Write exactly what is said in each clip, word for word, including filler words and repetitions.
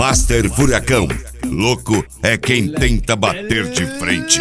Master Furacão. Louco é quem tenta bater de frente.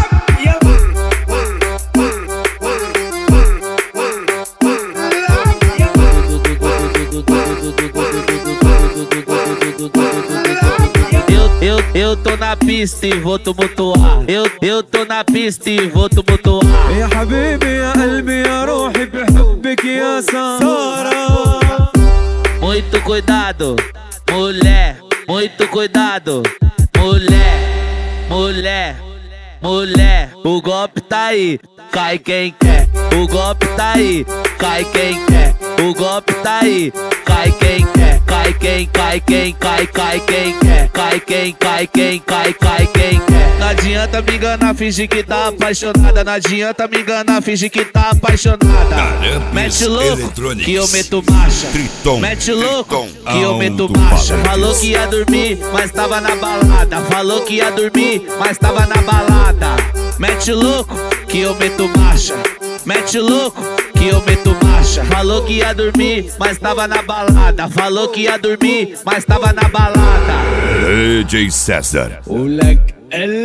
Eu, eu tô na pista e vou tumultuar. Eu, eu tô na pista e vou tumultuar. يا حبيبي يا قلبي يا روحي بحبك يا سارة. Muito cuidado, mulher. Muito cuidado, mulher. Mulher, mulher. O golpe tá aí, cai quem quer. O golpe tá aí, cai quem quer. O golpe tá aí, cai quem quer. Cai quem, cai quem, cai, cai quem quer. Cai quem, cai quem, cai, cai quem quer. Não adianta me enganar, fingir que tá apaixonada. Não adianta me enganar, fingir que tá apaixonada. Mete louco, que eu meto marcha. Triton, Mete louco, Triton, que eu meto Aldo marcha. Paredes. Falou que ia dormir, mas tava na balada. Falou que ia dormir, mas tava na balada. Mete louco, que eu meto marcha. Mete louco, que eu meto marcha. Falou que ia dormir, mas tava na balada. Falou que ia dormir, mas tava na balada. D J César. ولك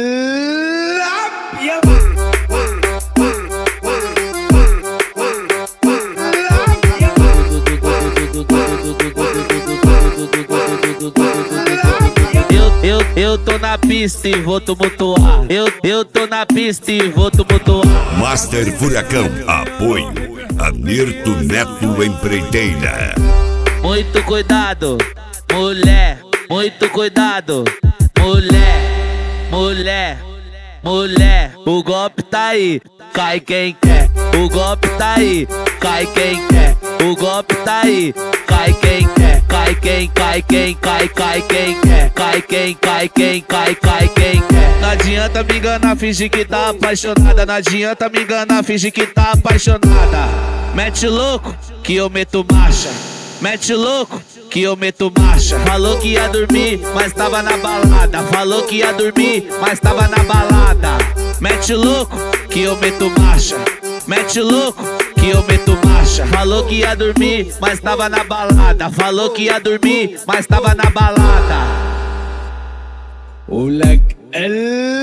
العب يا Eu, eu, eu tô na pista e vou tumultuar. Eu, eu tô na pista e vou tumultuar. Master Furacão. Apoio Amirto Neto Empreiteira. Muito cuidado, mulher. Muito cuidado, mulher. Mulher, mulher. O golpe tá aí, cai quem quer. O golpe tá aí, cai quem quer. O golpe tá aí, cai quem quer. Cai quem, cai quem, cai, cai quem quer. Cai quem, cai quem, cai, cai quem quer. Não adianta me enganar, fingir que tá apaixonada. Não adianta me enganar, fingir que tá apaixonada. Mete louco, que eu meto marcha. Mete louco, que eu meto marcha. Falou que ia dormir, mas tava na balada. Falou que ia dormir, mas tava na balada. Mete louco, que eu meto marcha. Mete louco, que eu meto marcha. Falou que ia dormir, mas tava na balada. Falou que ia dormir, mas tava na balada. ولك